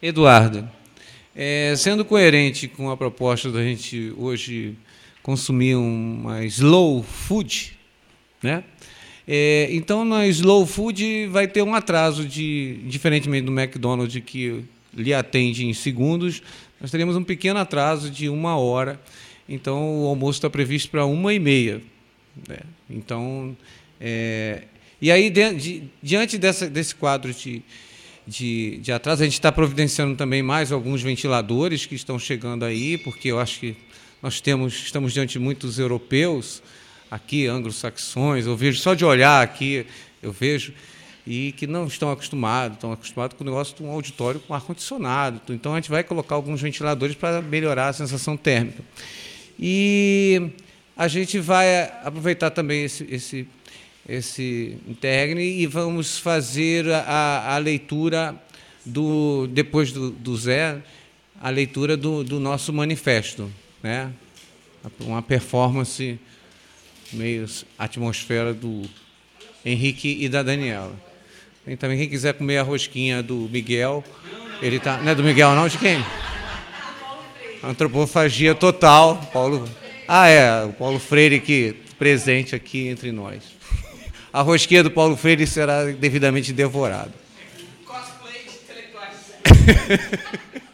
Eduardo, sendo coerente com a proposta da gente hoje consumir uma slow food, né? Então, na slow food vai ter um atraso, diferentemente do McDonald's, que lhe atende em segundos, nós teremos um pequeno atraso de 1 hora. Então, o almoço está previsto para 1h30. Né? Então, e aí, diante desse quadro de atraso, a gente está providenciando também mais alguns ventiladores que estão chegando aí, porque eu acho que estamos diante de muitos europeus, aqui, anglo-saxões, eu vejo, só de olhar aqui, eu vejo, e que não estão acostumados com o negócio de um auditório com ar-condicionado. Então, a gente vai colocar alguns ventiladores para melhorar a sensação térmica. E a gente vai aproveitar também esse interregne e vamos fazer a leitura, depois do Zé, a leitura do nosso manifesto, né? Uma performance meio atmosfera do Henrique e da Daniela. E também quem quiser comer a rosquinha do Miguel, ele tá, não é do Miguel não, de quem? Antropofagia total, Paulo. O Paulo Freire que presente aqui entre nós. A rosquinha do Paulo Freire será devidamente devorada. Cosplay de intelectuais.